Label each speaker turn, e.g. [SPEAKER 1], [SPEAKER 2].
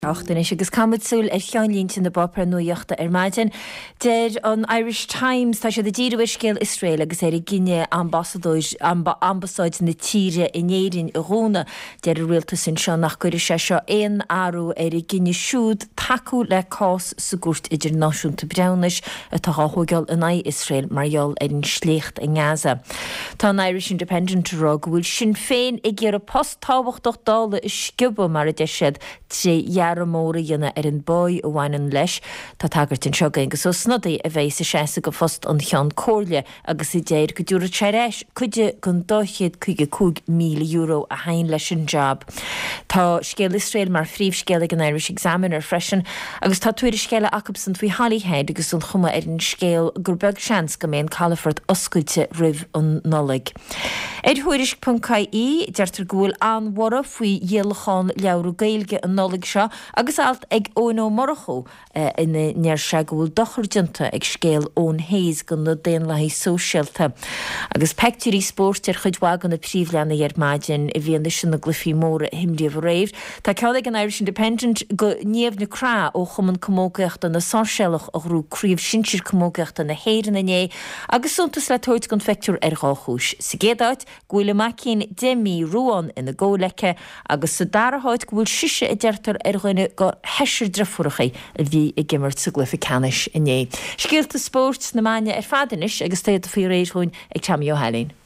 [SPEAKER 1] Achtain is agus camadsúil cheanlínt in na bopra nuochta maidin. Der an Irish Times tá sé de díirhuiiscéil Israel agus Guinea ambassadóid na tíre inéirin Róna der rialta sin seo nach cuir sé seo éon áú Guinea siúd taú le cás sa gúirt idir náisiúnta breanais atá thugáil in Israel marall an slécht in Gaza. Tá an Irish Independent rug bhfuil sin féin ag ggéar a posttáhachtach dála is sciúba mar a deisiad trí móra dhéanana an bóid bhhainan leis tá tagart an seoga agus ó snodaí a bheith sa séasa go fost an chean cóirle agus i déir go dúra teéis chuide gon 250 míle euro a hain leis an job. Tá scéal Israel mar phríomhscéal ag an Irish Examiner freisin agus tá tuaidir scéile acabsan faoi Holyhead agus an chuma ar an scéal gur beag seans go mbeadh Calafort oscailte ribh an nollaig. Thuairisc.caí deirtar gúil anmhara faoi dhéalacháin leabhrú gaeilge an nollaig seo agus alt ag ónó morachó in near se gúil dochardjunta ag scéal ón héis gon na déan lehí sóisialta. Agus pectúrí sport ar chuidhá gan na príomhleanna ar maidin i bhíon sin na glufií móra himdíomh réir. Tá ceáil an Irish Independent go níomh na crá ó chuman commógacht na sásealach a rú críomh sintir commógacht na héiran na agus suntas le toid gon fectúr ar gáchúis. Sa géadáit gúile macín démí ruán ina ggóleice agus sa daraáid gúil siise i deirtar ar go heisir drafurachaí a bhí i gimmart sa glufa canis inné. Scéalta sport na maine ar fadanis agus téad a fí réirhún ag Tamí O'Halín.